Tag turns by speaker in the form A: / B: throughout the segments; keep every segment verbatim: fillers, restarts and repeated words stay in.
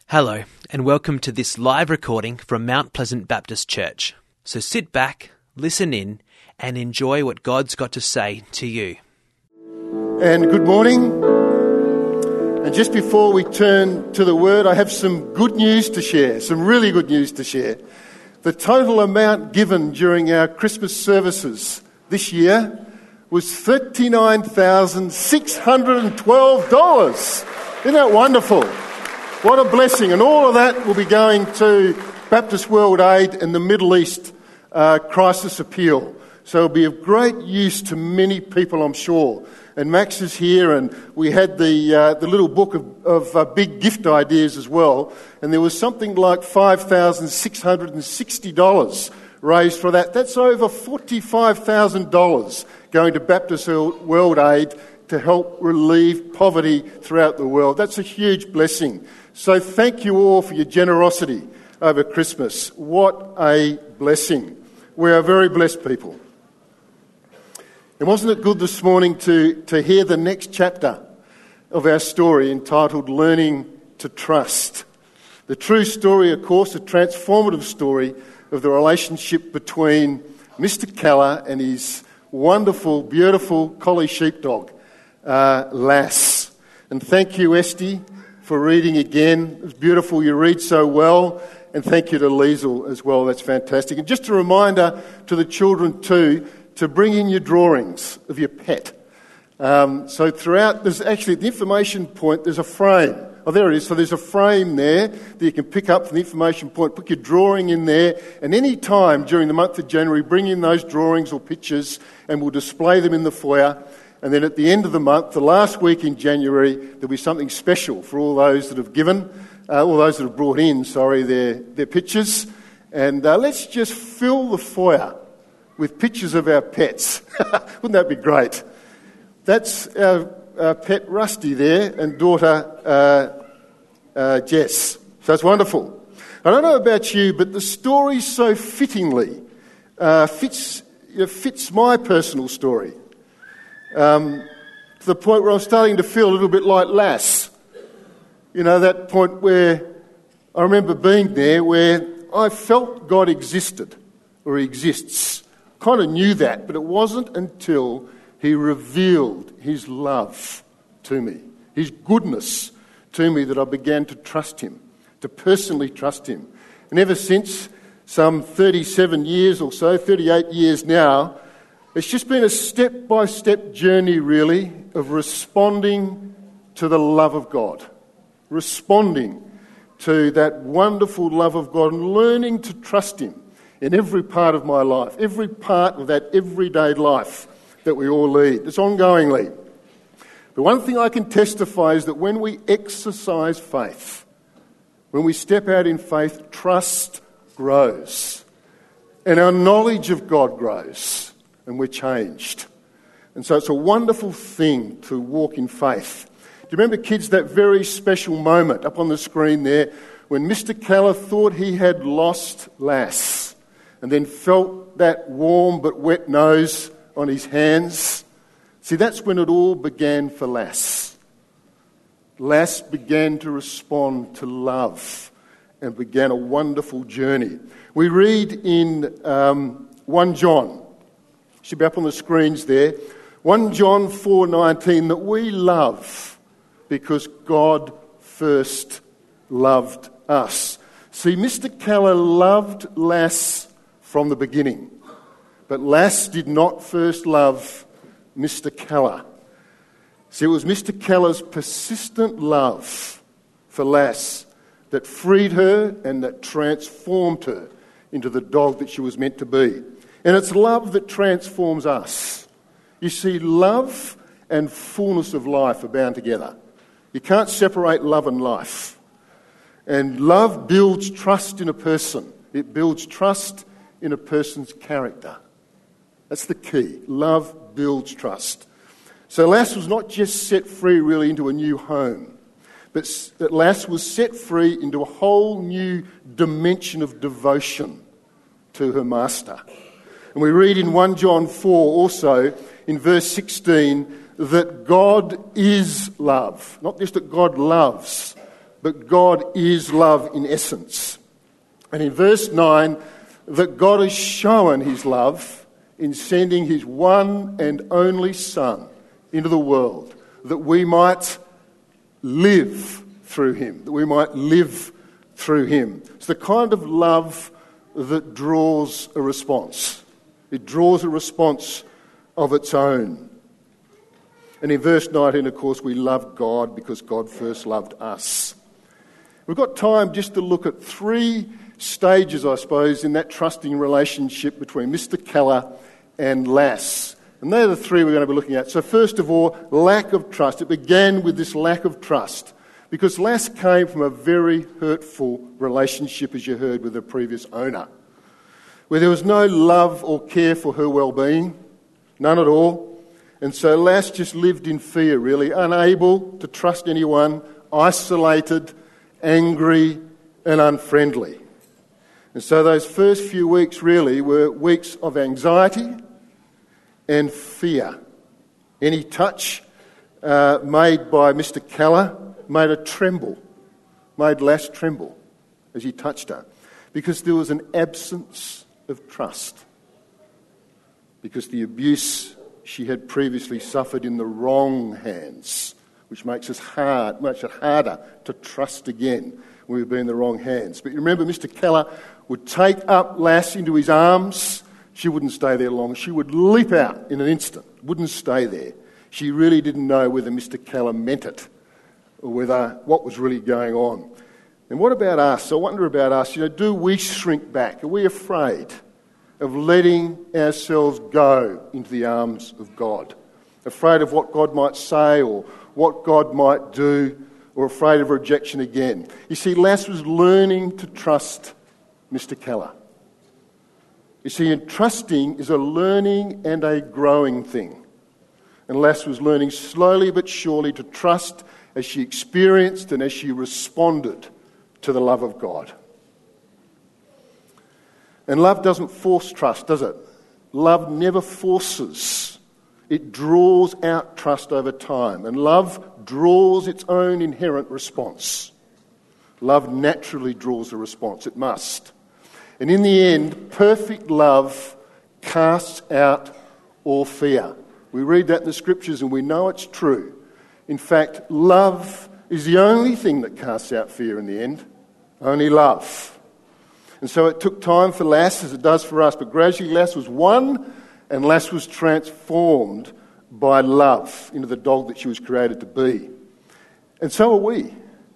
A: Hello, and welcome to this live recording from Mount Pleasant Baptist Church. So sit back, listen in, and enjoy what God's got to say to you.
B: And good morning. And just before we turn to the Word, I have some good news to share, some really good news to share. The total amount given during our Christmas services this year was thirty-nine thousand six hundred twelve dollars. Isn't that wonderful? What a blessing. And all of that will be going to Baptist World Aid and the Middle East uh, Crisis Appeal. So it'll be of great use to many people, I'm sure. And Max is here, and we had the uh, the little book of, of uh, big gift ideas as well. And there was something like five thousand six hundred sixty dollars raised for that. That's over forty-five thousand dollars going to Baptist World Aid to help relieve poverty throughout the world. That's a huge blessing. So thank you all for your generosity over Christmas. What a blessing. We are very blessed people. And wasn't it good this morning to, to hear the next chapter of our story entitled Learning to Trust? The true story, of course, a transformative story of the relationship between Mister Keller and his wonderful, beautiful collie sheepdog, uh, Lass. And thank you, Esty, for reading again. It's beautiful. You read so well. And thank you to Liesl as well. That's fantastic. And just a reminder to the children too, to bring in your drawings of your pet. Um, so throughout, there's actually at the information point, there's a frame. Oh, there it is. So there's a frame there that you can pick up from the information point, put your drawing in there, and any time during the month of January, bring in those drawings or pictures, and we'll display them in the foyer. And then at the end of the month, the last week in January, there'll be something special for all those that have given, uh, all those that have brought in, sorry, their, their pictures. And uh, let's just fill the foyer with pictures of our pets. Wouldn't that be great? That's our, our pet Rusty there and daughter uh, uh, Jess. So it's wonderful. I don't know about you, but the story so fittingly uh, fits, you know, fits my personal story. Um, to the point where I'm starting to feel a little bit like Lass. You know, that point where I remember being there where I felt God existed, or He exists. Kind of knew that, but it wasn't until He revealed His love to me, His goodness to me, that I began to trust Him, to personally trust Him. And ever since, some thirty-seven years or so, thirty-eight years now, it's just been a step-by-step journey, really, of responding to the love of God, responding to that wonderful love of God and learning to trust Him in every part of my life, every part of that everyday life that we all lead. It's ongoingly. But one thing I can testify is that when we exercise faith, when we step out in faith, trust grows. And our knowledge of God grows. And we're changed. And so it's a wonderful thing to walk in faith. Do you remember, kids, that very special moment up on the screen there when Mister Keller thought he had lost Lass and then felt that warm but wet nose on his hands? See, that's when it all began for Lass. Lass began to respond to love and began a wonderful journey. We read in um, First John, should be up on the screens there, First John four nineteen, that we love because God first loved us. See, Mister Keller loved Lass from the beginning, but Lass did not first love Mister Keller. See, it was Mister Keller's persistent love for Lass that freed her and that transformed her into the dog that she was meant to be. And it's love that transforms us. You see, love and fullness of life are bound together. You can't separate love and life. And love builds trust in a person. It builds trust in a person's character. That's the key. Love builds trust. So Lass was not just set free really into a new home, but that Lass was set free into a whole new dimension of devotion to her master. And we read in First John four also, in verse sixteen, that God is love. Not just that God loves, but God is love in essence. And in verse nine, that God has shown his love in sending his one and only Son into the world, that we might live through him, that we might live through him. It's the kind of love that draws a response. It draws a response of its own. And in verse nineteen, of course, we love God because God first loved us. We've got time just to look at three stages, I suppose, in that trusting relationship between Mister Keller and Lass. And they're the three we're going to be looking at. So first of all, lack of trust. It began with this lack of trust because Lass came from a very hurtful relationship, as you heard, with her previous owner, where there was no love or care for her well-being, none at all. And so Lass just lived in fear, really, unable to trust anyone, isolated, angry and unfriendly. And so those first few weeks really were weeks of anxiety and fear. Any touch uh, made by Mister Keller made her tremble, made Lass tremble as he touched her, because there was an absence of trust, because the abuse she had previously suffered in the wrong hands, which makes us hard, makes it harder to trust again when we've been in the wrong hands. But you remember, Mister Keller would take up Lass into his arms. She wouldn't stay there long. She would leap out in an instant, wouldn't stay there. She really didn't know whether Mister Keller meant it or whether what was really going on. And what about us? I wonder about us. You know, do we shrink back? Are we afraid of letting ourselves go into the arms of God? Afraid of what God might say or what God might do, or afraid of rejection again? You see, Lass was learning to trust Mister Keller. You see, and trusting is a learning and a growing thing. And Lass was learning slowly but surely to trust as she experienced and as she responded to the love of God. And love doesn't force trust, does it? Love never forces. It draws out trust over time. And love draws its own inherent response. Love naturally draws a response. It must. And in the end, perfect love casts out all fear. We read that in the scriptures and we know it's true. In fact, love is the only thing that casts out fear in the end. Only love. And so it took time for Lass, as it does for us, but gradually Lass was won and Lass was transformed by love into the dog that she was created to be. And so are we.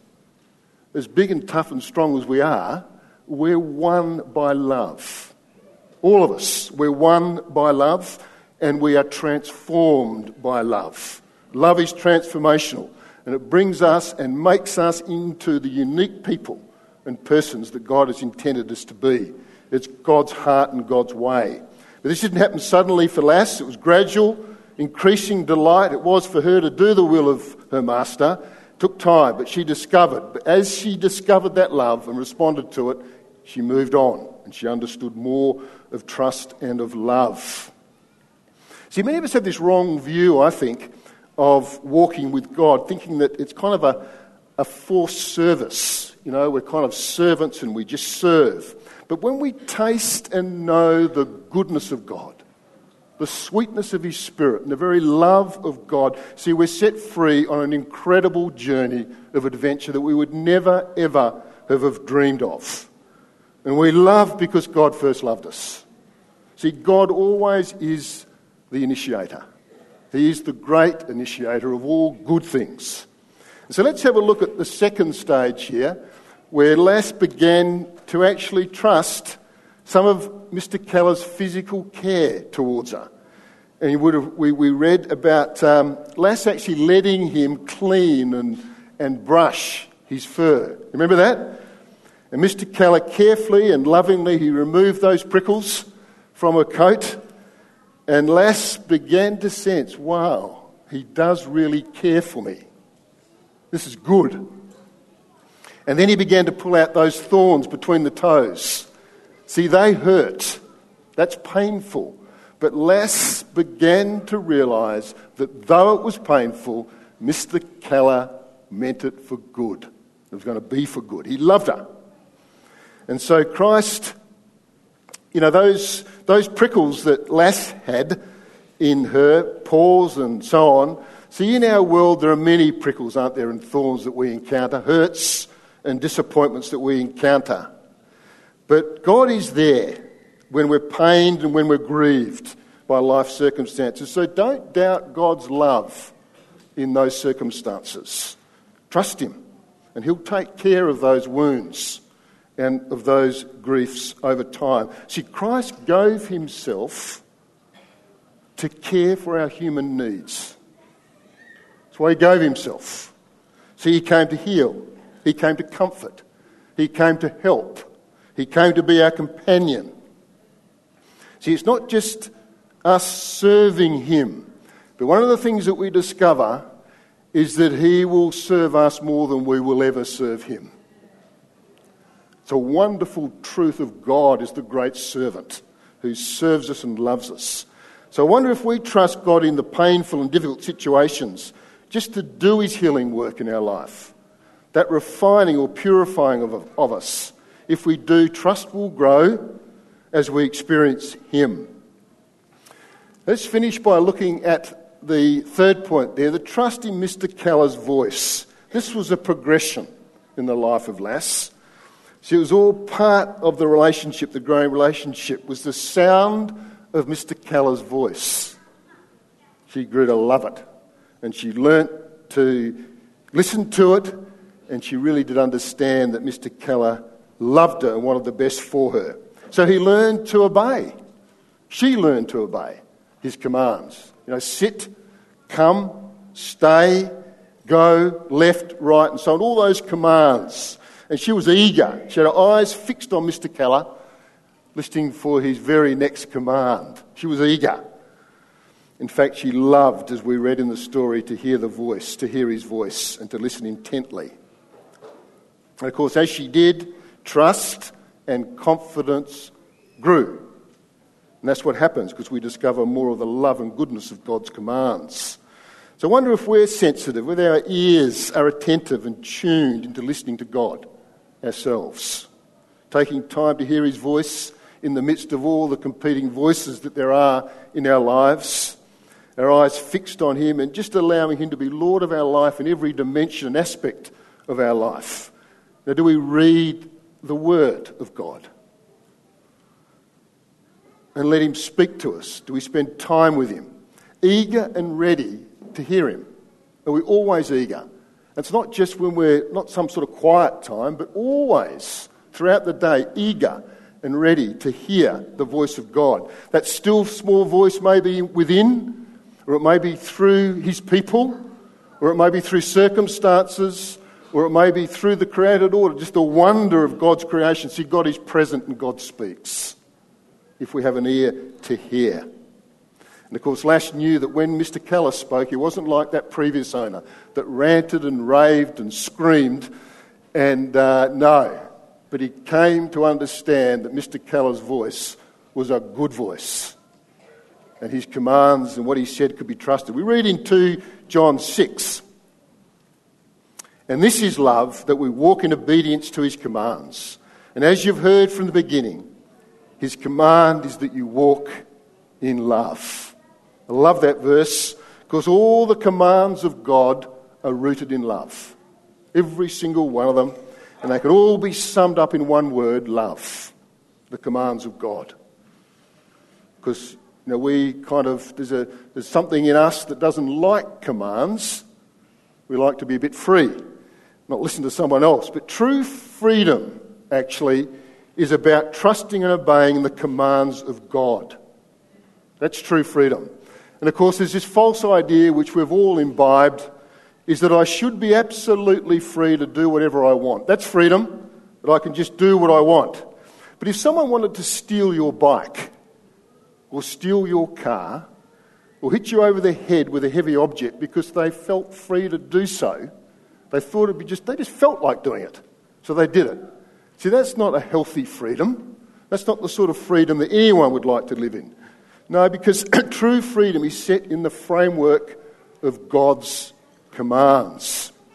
B: As big and tough and strong as we are, we're won by love. All of us, we're won by love and we are transformed by love. Love is transformational and it brings us and makes us into the unique people and persons that God has intended us to be. It's God's heart and God's way. But this didn't happen suddenly for Lass. It was gradual, increasing delight. It was for her to do the will of her master. It took time, but she discovered. But as she discovered that love and responded to it, she moved on and she understood more of trust and of love. See, many of us have this wrong view, I think, of walking with God, thinking that it's kind of a, a forced service. You know, we're kind of servants and we just serve. But when we taste and know the goodness of God, the sweetness of his Spirit and the very love of God, see, we're set free on an incredible journey of adventure that we would never, ever have, have dreamed of. And we love because God first loved us. See, God always is the initiator. He is the great initiator of all good things. So let's have a look at the second stage here, where Lass began to actually trust some of Mister Keller's physical care towards her. And you would have, we, we read about um, Lass actually letting him clean and, and brush his fur. Remember that? And Mister Keller carefully and lovingly, he removed those prickles from her coat. And Lass began to sense, wow, he does really care for me. This is good. And then he began to pull out those thorns between the toes. See, they hurt. That's painful. But Lass began to realise that though it was painful, Mister Keller meant it for good. It was going to be for good. He loved her. And so Christ, you know, those, those prickles that Lass had in her, paws and so on. See, in our world there are many prickles, aren't there, and thorns that we encounter, hurts and disappointments that we encounter. But God is there when we're pained and when we're grieved by life circumstances. So don't doubt God's love in those circumstances. Trust him, and he'll take care of those wounds and of those griefs over time. See, Christ gave himself to care for our human needs. That's why he gave himself. See, he came to heal. He came to comfort. He came to help. He came to be our companion. See, it's not just us serving him, but one of the things that we discover is that he will serve us more than we will ever serve him. It's a wonderful truth of God as the great servant who serves us and loves us. So I wonder if we trust God in the painful and difficult situations just to do his healing work in our life, that refining or purifying of, of us. If we do, trust will grow as we experience him. Let's finish by looking at the third point there, the trust in Mister Keller's voice. This was a progression in the life of Lass. See, it was all part of the relationship, the growing relationship, was the sound of Mister Keller's voice. She grew to love it, and she learnt to listen to it, and she really did understand that Mister Keller loved her and wanted the best for her. So he learned to obey. She learned to obey his commands. You know, sit, come, stay, go, left, right, and so on. All those commands. And she was eager. She had her eyes fixed on Mister Keller, listening for his very next command. She was eager. In fact, she loved, as we read in the story, to hear the voice, to hear his voice, and to listen intently. And of course, as she did, trust and confidence grew. And that's what happens because we discover more of the love and goodness of God's commands. So I wonder if we're sensitive, whether our ears are attentive and tuned into listening to God ourselves, taking time to hear his voice in the midst of all the competing voices that there are in our lives, our eyes fixed on him and just allowing him to be Lord of our life in every dimension and aspect of our life. Now, do we read the Word of God and let him speak to us? Do we spend time with him, eager and ready to hear him? Are we always eager? It's not just when we're not some sort of quiet time, but always throughout the day, eager and ready to hear the voice of God. That still small voice may be within, or it may be through his people, or it may be through circumstances, or it may be through the created order, just the wonder of God's creation. See, God is present and God speaks, if we have an ear to hear. And of course, Lass knew that when Mister Keller spoke, he wasn't like that previous owner that ranted and raved and screamed. And uh, no, but he came to understand that Mister Keller's voice was a good voice. And his commands and what he said could be trusted. We read in two John six. And this is love, that we walk in obedience to his commands. And as you've heard from the beginning, his command is that you walk in love. I love that verse because all the commands of God are rooted in love. Every single one of them. And they can all be summed up in one word, love. The commands of God. Because, you know, we kind of, there's a there's something in us that doesn't like commands. We like to be a bit free. Not listen to someone else. But true freedom, actually, is about trusting and obeying the commands of God. That's true freedom. And of course, there's this false idea which we've all imbibed, is that I should be absolutely free to do whatever I want. That's freedom, that I can just do what I want. But if someone wanted to steal your bike, or steal your car, or hit you over the head with a heavy object because they felt free to do so, they thought it'd be just, they just felt like doing it. So they did it. See, that's not a healthy freedom. That's not the sort of freedom that anyone would like to live in. No, because true freedom is set in the framework of God's commands.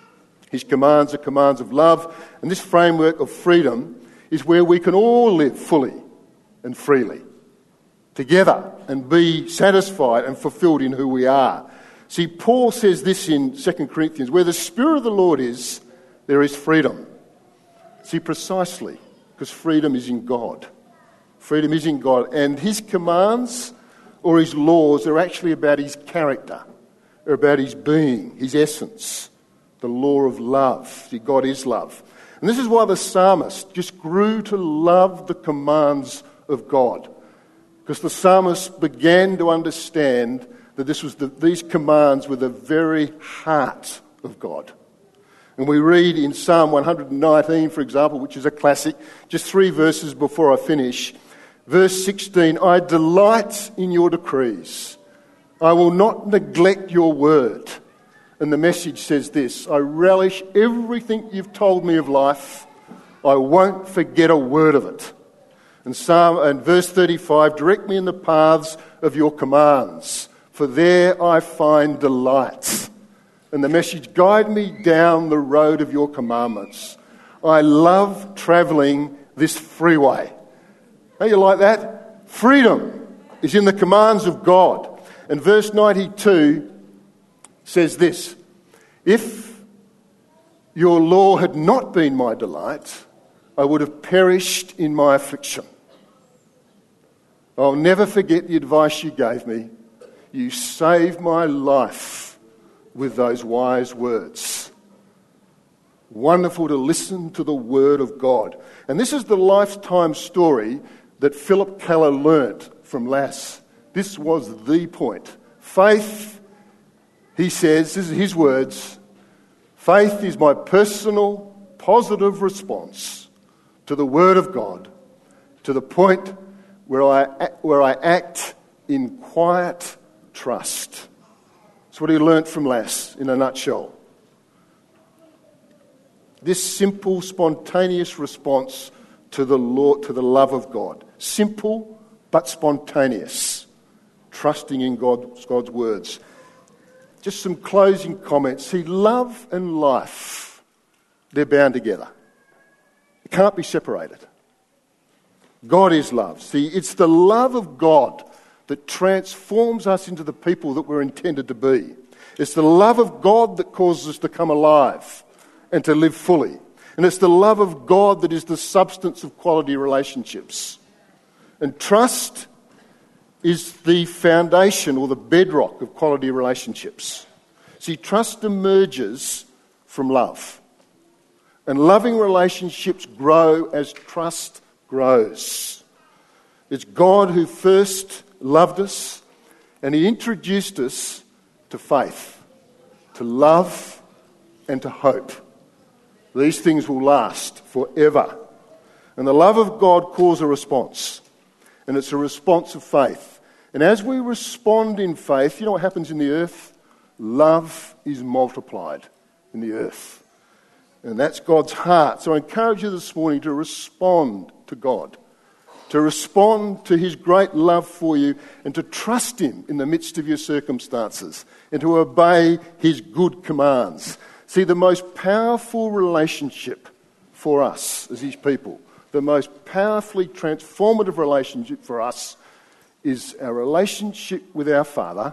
B: His commands are commands of love, and this framework of freedom is where we can all live fully and freely, together, and be satisfied and fulfilled in who we are. See, Paul says this in Second Corinthians, where the Spirit of the Lord is, there is freedom. See, precisely, because freedom is in God. Freedom is in God, and His commands or His laws are actually about His character, or about His being, His essence, the law of love. See, God is love. And this is why the psalmist just grew to love the commands of God, because the psalmist began to understand that this was the, these commands were the very heart of God. And we read in Psalm one hundred nineteen, for example, which is a classic, just three verses before I finish. Verse sixteen, I delight in your decrees. I will not neglect your word. And the Message says this, I relish everything you've told me of life. I won't forget a word of it. And Psalm and verse thirty-five, direct me in the paths of your commands, for there I find delight. And the Message, guide me down the road of your commandments. I love travelling this freeway. How you like that? Freedom is in the commands of God. And verse ninety-two says this, if your law had not been my delight, I would have perished in my affliction. I'll never forget the advice you gave me. You saved my life with those wise words. Wonderful to listen to the word of God. And this is the lifetime story that Philip Keller learnt from Lass. This was the point. Faith, he says, this is his words, faith is my personal, positive response to the word of God, to the point where I, where I act in quiet trust. That's what he learnt from Lass in a nutshell. This simple, spontaneous response to the law, to the love of God. Simple but spontaneous. Trusting in God, God's words. Just some closing comments. See, love and life, they're bound together. It can't be separated. God is love. See, it's the love of God that transforms us into the people that we're intended to be. It's the love of God that causes us to come alive and to live fully. And it's the love of God that is the substance of quality relationships. And trust is the foundation or the bedrock of quality relationships. See, trust emerges from love. And loving relationships grow as trust grows. It's God who first loved us, and He introduced us to faith, to love, and to hope. These things will last forever. And the love of God calls a response. And it's a response of faith. And as we respond in faith, you know what happens in the earth? Love is multiplied in the earth. And that's God's heart. So I encourage you this morning to respond to God. To respond to His great love for you and to trust Him in the midst of your circumstances and to obey His good commands. See, the most powerful relationship for us as His people, the most powerfully transformative relationship for us is our relationship with our Father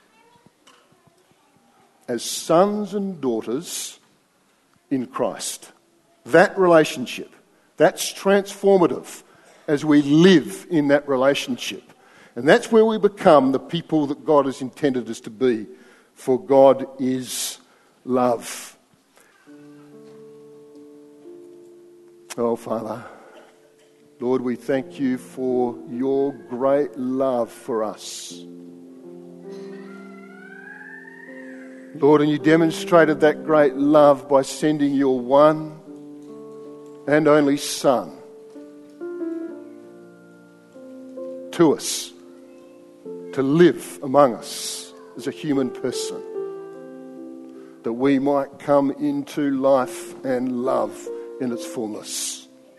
B: as sons and daughters in Christ. That relationship, that's transformative as we live in that relationship. And that's where we become the people that God has intended us to be, for God is love. Oh, Father, Lord, we thank you for your great love for us. Lord, and you demonstrated that great love by sending your one and only Son to us, to live among us as a human person, that we might come into life and love in its fullness.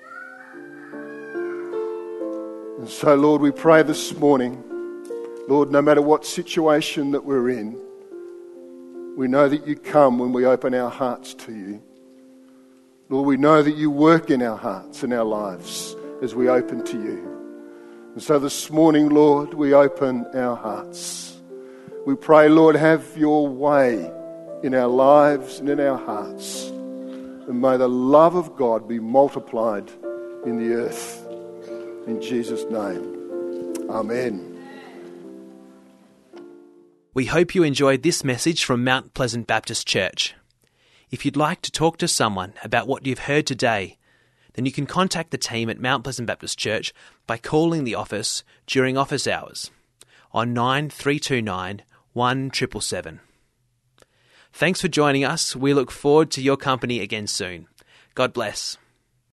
B: And so, Lord, we pray this morning, Lord, no matter what situation that we're in, We know that you come when we open our hearts to you. Lord, we know that you work in our hearts and our lives as we open to you. And so this morning, Lord, we open our hearts. We pray, Lord, have your way in our lives and in our hearts. And may the love of God be multiplied in the earth. In Jesus' name, amen.
A: We hope you enjoyed this message from Mount Pleasant Baptist Church. If you'd like to talk to someone about what you've heard today, then you can contact the team at Mount Pleasant Baptist Church by calling the office during office hours on nine three two nine, one seven seven seven. Thanks for joining us. We look forward to your company again soon. God bless.